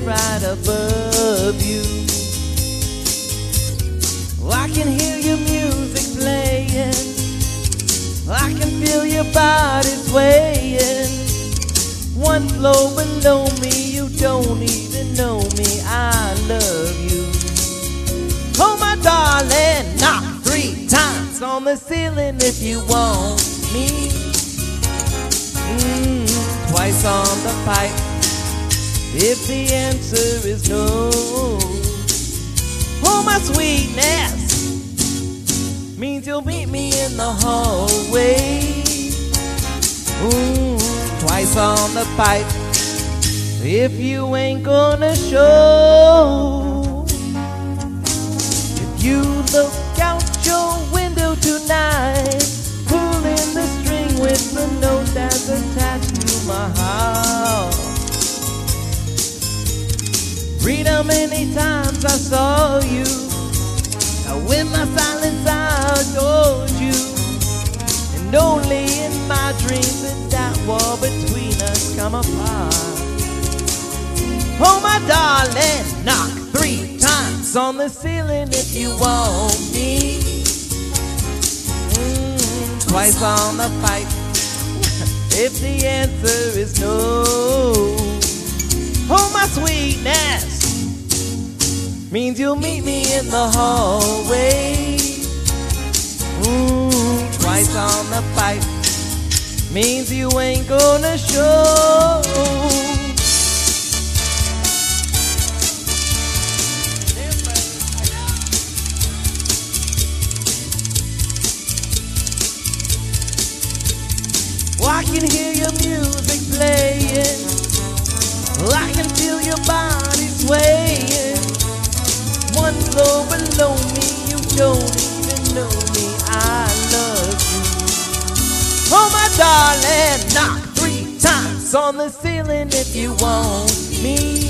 right above you. I can hear your music playing, I can feel your body swaying. One floor below me, you don't even know me, I love you. Oh my darling, knock 3 times on the ceiling if you want me. Twice on the pipe if the answer is no. Oh my sweetness means you'll meet me in the hallway. Twice on the pipe if you ain't gonna show. If you look out your window tonight, pulling the string with the note that's attached to my heart. Read how many times I saw you, now in my silence I adored you. And only in my dreams did that wall between us come apart. Oh my darling, knock 3 times on the ceiling if you want me. Twice on the pipe if the answer is no. Oh my sweetness means you'll meet me in the hallway. Twice on the pipe means you ain't gonna show. I can hear your music playing, I can feel your body swaying. One floor below me, you don't even know me, I love you. Oh my darling, knock 3 times on the ceiling if you want me.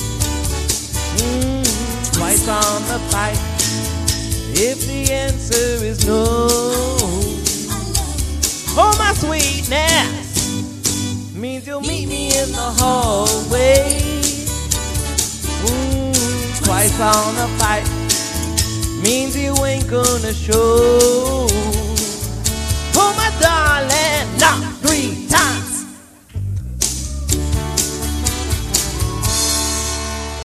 Twice on the pipe if the answer is no. Oh my sweetness means you'll meet me in the hallway. Twice on the pipe means you ain't gonna show.